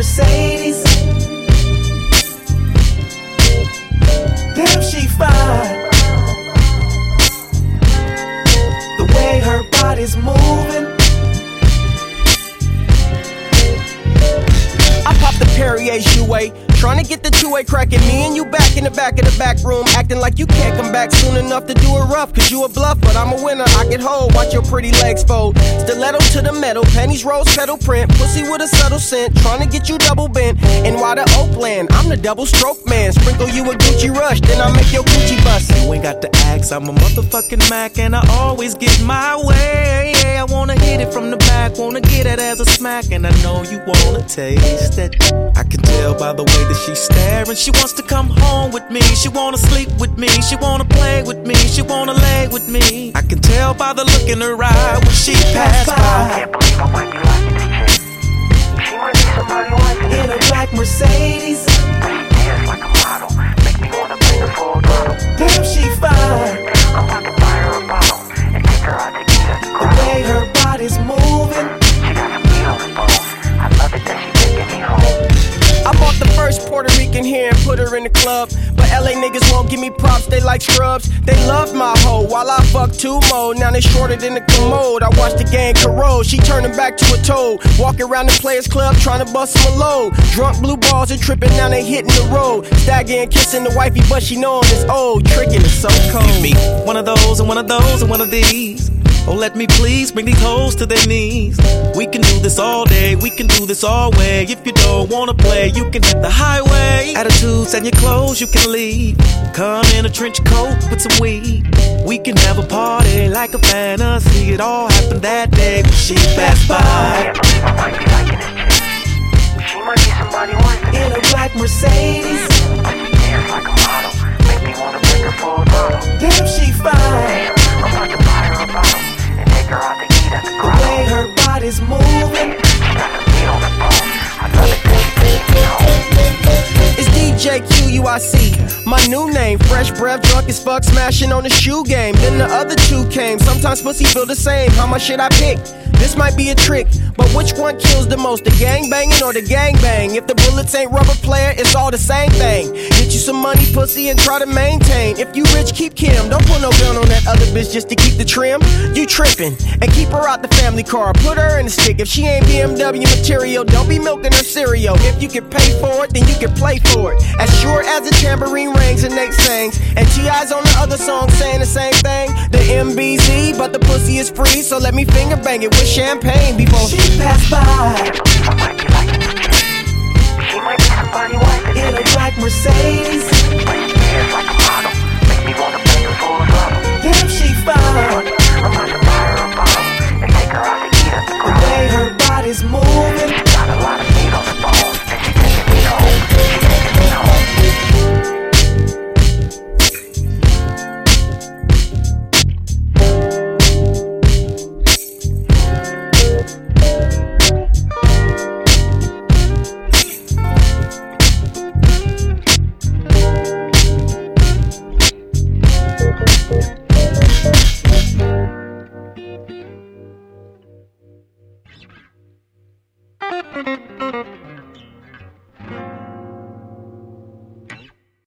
Mercedes. Damn, she fine. The way her body's moving. I popped the Perrier shoe-way, trying to get the two-way cracking. Me and you back in the back of the back room, acting like you can't come back soon enough to do it rough. Cause you a bluff, but I'm a winner, I get hold. Watch your pretty legs fold. Stiletto to the metal, panties rose petal print. Pussy with a subtle scent, trying to get you double bent. And why the Oakland? I'm the double stroke man. Sprinkle you a Gucci rush, then I make your Gucci bust. You ain't got to ask, I'm a motherfucking Mac, and I always get my way. I wanna hit it from the back, wanna get it as a smack, and I know you wanna taste it. I can tell by the way that she's staring. She wants to come home with me, she wanna sleep with me, she wanna play with me, she wanna lay with me. I can tell by the look in her eye when she passed by. Can't believe I might be liking this chick. She might be somebody like it. In a black Mercedes. But she dance like a model, make me wanna bring her full throttle. Damn, she fine. I'm about to buy her a bottle and take her out to eat at the The grotto. way her body's moving. She got some meat on her bones. I love it that she taking me home. I bought the first Puerto Rican here and put her in the club. But LA niggas won't give me props, they like scrubs. They love my hoe while I fuck two more. Now they shorter than the commode. I watch the gang corrode. She turning back to a toad. Walking around the Players Club trying to bust some load. Drunk blue balls are tripping, now they hitting the road. Staggering, kissing the wifey, but she knowin' it's old. Tricking is so cold. Give me one of those and one of those and one of these. Oh, let me please bring these hoes to their knees. We can do this all day, we can do this all way. If you don't wanna play, you can hit the highway. Attitudes and your clothes, you can leave. Come in a trench coat with some weed. We can have a party like a fantasy. It all happened that day when she passed by. Can't believe I might be liking this chick. She might be somebody like it. In a black Mercedes. But she dance like a model, make me wanna bring her full throttle. Damn, she fine. I'm about to buy her a bottle and take her out to eat at the The grotto. way her body's moving. She got some meat on her bones. I love it that she taking me home. It's DJ QUIC, my new name. Fresh breath, drunk as fuck, smashing on the shoe game. Then the other two came. Sometimes pussy feel the same. How much should I pick? This might be a trick, but which one kills the most? The gang banging or the gang bang? If the bullets ain't rubber, player, it's all the same thing. Get you some money, pussy, and try to maintain. If you rich, keep Kim. Don't put no gun on that other bitch just to keep the trim. You trippin', and keep her out the family car. Put her in the stick. If she ain't BMW material, don't be milking her cereal. If you can pay for it, then you can play for it. As sure as the tambourine rings and Nate sings, and T.I.'s on the other song saying the same thing. The MBZ, but the pussy is free, so let me finger bang it with champagne before she passed by. Can't believe I might be liking this chick. She might be somebody like it. In a black Mercedes. But she dance like a